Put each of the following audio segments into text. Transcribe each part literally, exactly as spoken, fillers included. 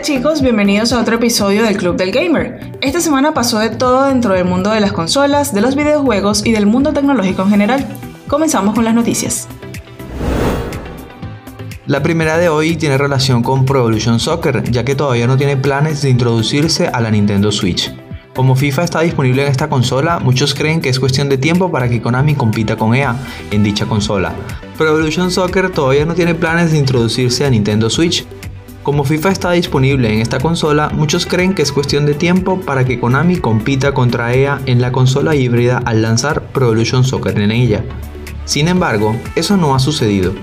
Hola chicos, bienvenidos a otro episodio del Club del Gamer. Esta semana pasó de todo dentro del mundo de las consolas, de los videojuegos y del mundo tecnológico en general. Comenzamos con las noticias. La primera de hoy tiene relación con Pro Evolution Soccer, ya que todavía no tiene planes de introducirse a la Nintendo Switch. Como FIFA está disponible en esta consola, muchos creen que es cuestión de tiempo para que Konami compita con E A en dicha consola. Pro Evolution Soccer todavía no tiene planes de introducirse a Nintendo Switch. Como FIFA está disponible en esta consola, muchos creen que es cuestión de tiempo para que Konami compita contra E A en la consola híbrida al lanzar Pro Evolution Soccer en ella. Sin embargo, eso no ha sucedido.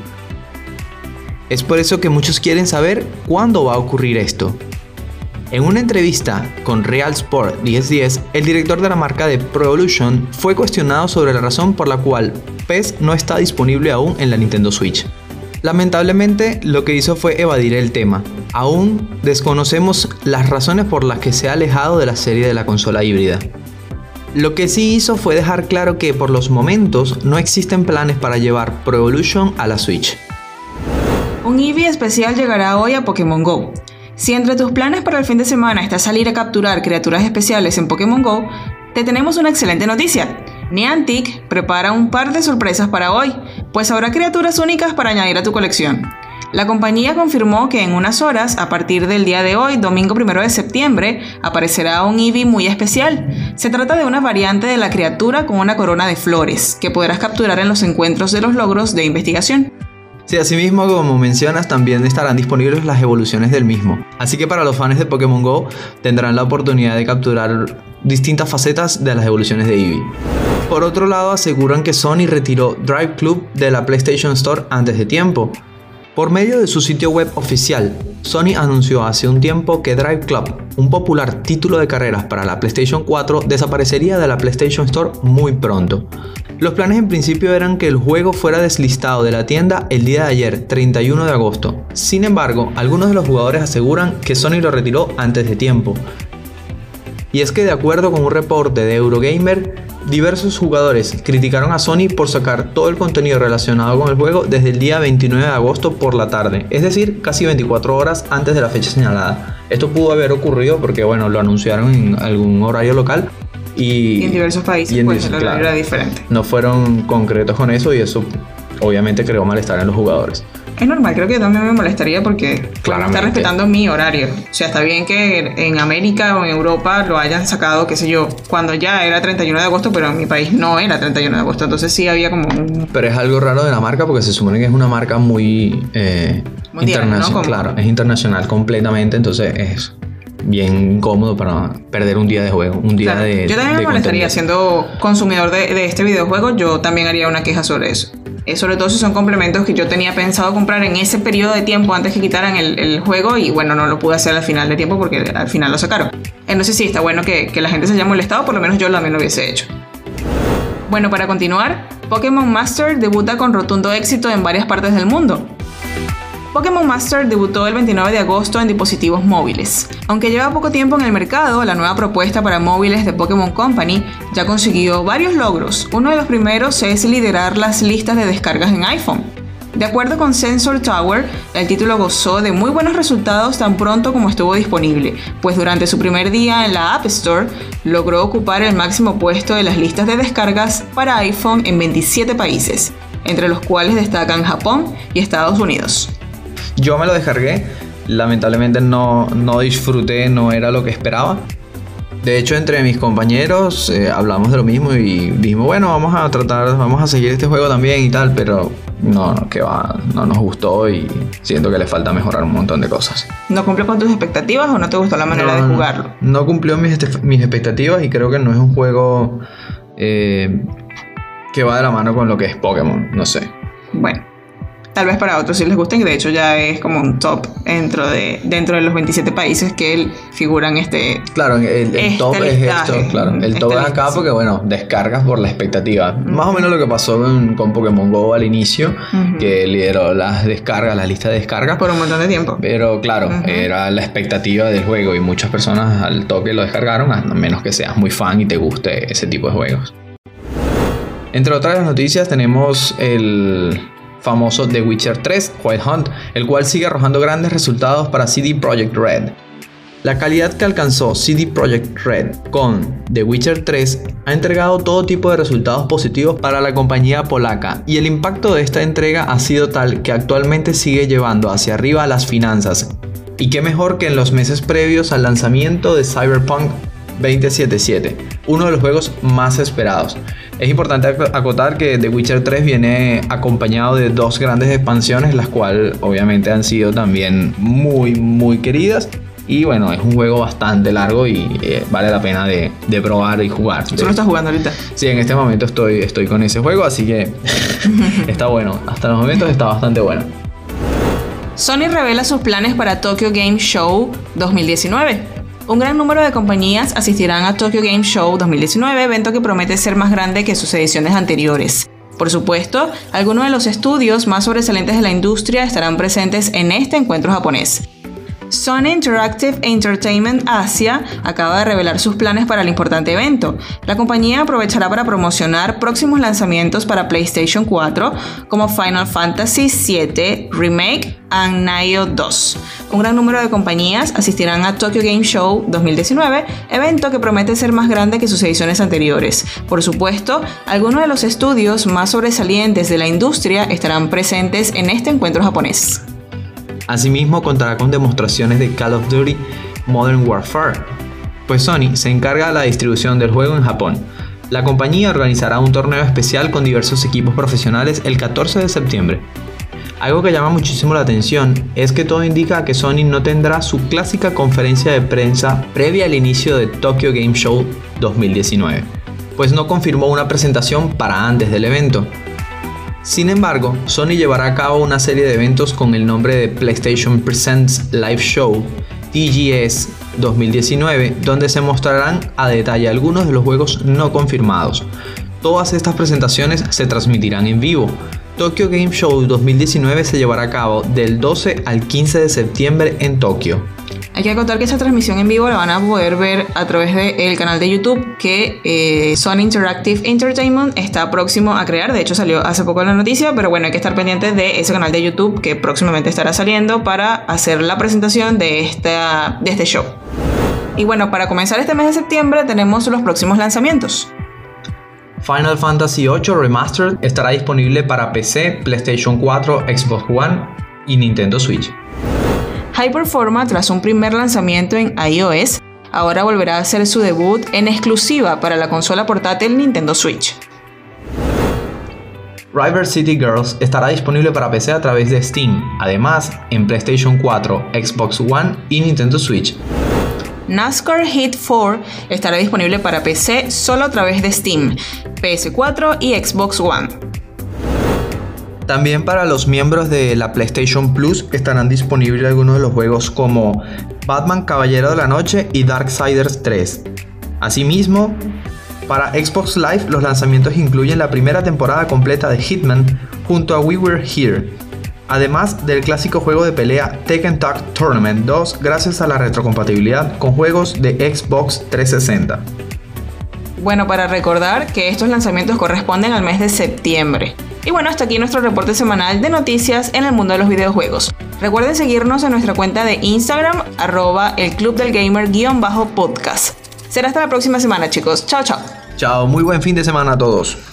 Es por eso que muchos quieren saber cuándo va a ocurrir esto. En una entrevista con Real Sport diez diez, el director de la marca de Pro Evolution fue cuestionado sobre la razón por la cual P E S no está disponible aún en la Nintendo Switch. Lamentablemente, lo que hizo fue evadir el tema. Aún desconocemos las razones por las que se ha alejado de la serie de la consola híbrida. Lo que sí hizo fue dejar claro que por los momentos no existen planes para llevar Pro Evolution a la Switch. Un Eevee especial llegará hoy a Pokémon Go. Si entre tus planes para el fin de semana está salir a capturar criaturas especiales en Pokémon Go, te tenemos una excelente noticia. Niantic prepara un par de sorpresas para hoy, pues habrá criaturas únicas para añadir a tu colección. La compañía confirmó que en unas horas, a partir del día de hoy, domingo primero de septiembre, aparecerá un Eevee muy especial. Se trata de una variante de la criatura con una corona de flores, que podrás capturar en los encuentros de los logros de investigación. Sí, asimismo, como mencionas, también estarán disponibles las evoluciones del mismo. Así que para los fans de Pokémon Go tendrán la oportunidad de capturar distintas facetas de las evoluciones de Eevee. Por otro lado, aseguran que Sony retiró Drive Club de la PlayStation Store antes de tiempo. Por medio de su sitio web oficial, Sony anunció hace un tiempo que Drive Club, un popular título de carreras para la PlayStation cuatro, desaparecería de la PlayStation Store muy pronto. Los planes en principio eran que el juego fuera deslistado de la tienda el día de ayer, treinta y uno de agosto. Sin embargo, algunos de los jugadores aseguran que Sony lo retiró antes de tiempo. Y es que de acuerdo con un reporte de Eurogamer, diversos jugadores criticaron a Sony por sacar todo el contenido relacionado con el juego desde el día veintinueve de agosto por la tarde, es decir, casi veinticuatro horas antes de la fecha señalada. Esto pudo haber ocurrido porque bueno, lo anunciaron en algún horario local y, y en diversos países y en pues el horario claro, era diferente. No fueron concretos con eso y eso obviamente creó malestar en los jugadores. Es normal, creo que yo también me molestaría porque Claramente. Está respetando mi horario. O sea, está bien que en América o en Europa lo hayan sacado, qué sé yo, cuando ya era treinta y uno de agosto, pero en mi país no era treinta y uno de agosto. Entonces sí había como un... Pero es algo raro de la marca porque se supone que es una marca muy eh, internacional. ¿No? Claro, es internacional completamente, entonces es bien incómodo para perder un día de juego, un día claro. de Yo también de me molestaría, contenido. Siendo consumidor de, de este videojuego, yo también haría una queja sobre eso. Eh, sobre todo si son complementos que yo tenía pensado comprar en ese periodo de tiempo antes que quitaran el, el juego y bueno, no lo pude hacer al final de tiempo porque al final lo sacaron. Eh, no sé si está bueno que, que la gente se haya molestado, por lo menos yo también lo hubiese hecho. Bueno, para continuar, Pokémon Master debuta con rotundo éxito en varias partes del mundo. Pokémon Master debutó el veintinueve de agosto en dispositivos móviles. Aunque lleva poco tiempo en el mercado, la nueva propuesta para móviles de Pokémon Company ya consiguió varios logros. Uno de los primeros es liderar las listas de descargas en iPhone. De acuerdo con Sensor Tower, el título gozó de muy buenos resultados tan pronto como estuvo disponible, pues durante su primer día en la App Store logró ocupar el máximo puesto de las listas de descargas para iPhone en veintisiete países, entre los cuales destacan Japón y Estados Unidos. Yo me lo descargué, lamentablemente no, no disfruté, no era lo que esperaba. De hecho, entre mis compañeros eh, hablamos de lo mismo y dijimos, bueno, vamos a tratar, vamos a seguir este juego también y tal, pero no, no, que va, no nos gustó y siento que le falta mejorar un montón de cosas. ¿No cumplió con tus expectativas o no te gustó la manera no, de jugarlo? No cumplió mis, mis expectativas y creo que no es un juego eh, que va de la mano con lo que es Pokémon, no sé. Bueno. Tal vez para otros sí les gusten, y de hecho ya es como un top dentro de, dentro de los veintisiete países que figuran este. Claro, el, el este top listaje, es esto, claro. El top este es acá porque, bueno, descargas por la expectativa. Uh-huh. Más o menos lo que pasó con, con Pokémon Go al inicio, uh-huh. que lideró las descargas, la lista de descargas. Por un montón de tiempo. Pero claro, uh-huh. era la expectativa del juego y muchas personas al toque lo descargaron, a menos que seas muy fan y te guste ese tipo de juegos. Entre otras noticias tenemos el famoso The Witcher tres, Wild Hunt, el cual sigue arrojando grandes resultados para C D Projekt Red. La calidad que alcanzó C D Projekt Red con The Witcher tres ha entregado todo tipo de resultados positivos para la compañía polaca, y el impacto de esta entrega ha sido tal que actualmente sigue llevando hacia arriba las finanzas. Y qué mejor que en los meses previos al lanzamiento de Cyberpunk veinte setenta y siete, uno de los juegos más esperados. Es importante acotar que The Witcher tres viene acompañado de dos grandes expansiones, las cuales obviamente han sido también muy muy queridas. Y bueno, es un juego bastante largo y eh, vale la pena de, de probar y jugar. ¿Tú lo estás jugando ahorita? Sí, en este momento estoy, estoy con ese juego, así que está bueno. Hasta los momentos está bastante bueno. Sony revela sus planes para Tokyo Game Show dos mil diecinueve. Un gran número de compañías asistirán a Tokyo Game Show dos mil diecinueve, evento que promete ser más grande que sus ediciones anteriores. Por supuesto, algunos de los estudios más sobresalientes de la industria estarán presentes en este encuentro japonés. Sony Interactive Entertainment Asia acaba de revelar sus planes para el importante evento. La compañía aprovechará para promocionar próximos lanzamientos para PlayStation cuatro como Final Fantasy siete Remake y Nioh dos. Un gran número de compañías asistirán a Tokyo Game Show dos mil diecinueve, evento que promete ser más grande que sus ediciones anteriores. Por supuesto, algunos de los estudios más sobresalientes de la industria estarán presentes en este encuentro japonés. Asimismo, contará con demostraciones de Call of Duty Modern Warfare, pues Sony se encarga de la distribución del juego en Japón. La compañía organizará un torneo especial con diversos equipos profesionales el catorce de septiembre. Algo que llama muchísimo la atención es que todo indica que Sony no tendrá su clásica conferencia de prensa previa al inicio de Tokyo Game Show dos mil diecinueve, pues no confirmó una presentación para antes del evento. Sin embargo, Sony llevará a cabo una serie de eventos con el nombre de PlayStation Presents Live Show T G S dos mil diecinueve, donde se mostrarán a detalle algunos de los juegos no confirmados. Todas estas presentaciones se transmitirán en vivo. Tokyo Game Show dos mil diecinueve se llevará a cabo del doce al quince de septiembre en Tokio. Hay que contar que esta transmisión en vivo la van a poder ver a través del canal de YouTube que eh, Sony Interactive Entertainment está próximo a crear. De hecho salió hace poco la noticia, pero bueno, hay que estar pendientes de ese canal de YouTube que próximamente estará saliendo para hacer la presentación de, esta, de este show. Y bueno, para comenzar este mes de septiembre tenemos los próximos lanzamientos. Final Fantasy ocho Remastered estará disponible para P C, PlayStation cuatro, Xbox One y Nintendo Switch. Hyperforma, tras un primer lanzamiento en iOS, ahora volverá a hacer su debut en exclusiva para la consola portátil Nintendo Switch. River City Girls estará disponible para P C a través de Steam, además en PlayStation cuatro, Xbox One y Nintendo Switch. NASCAR Heat cuatro estará disponible para P C solo a través de Steam, P S cuatro y Xbox One. También para los miembros de la PlayStation Plus estarán disponibles algunos de los juegos como Batman Caballero de la Noche y Darksiders tres. Asimismo, para Xbox Live los lanzamientos incluyen la primera temporada completa de Hitman junto a We Were Here, además del clásico juego de pelea Tekken Tag Tournament dos gracias a la retrocompatibilidad con juegos de Xbox trescientos sesenta. Bueno, para recordar que estos lanzamientos corresponden al mes de septiembre. Y bueno, hasta aquí nuestro reporte semanal de noticias en el mundo de los videojuegos. Recuerden seguirnos en nuestra cuenta de Instagram, arroba el Club del Gamer guión bajo podcast. Será hasta la próxima semana, chicos. Chao, chao. Chao, muy buen fin de semana a todos.